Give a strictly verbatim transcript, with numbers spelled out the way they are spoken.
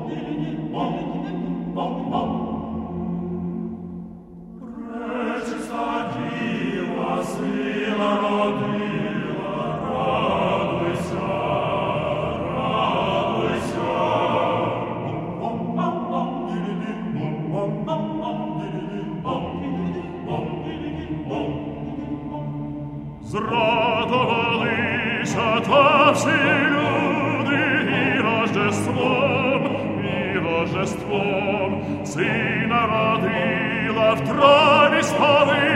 Пречиста Діва сина родила, радуйся, радуйся. Зрадовалися та всі люди і Рождеством, і Рождеством сина родила в траві спали.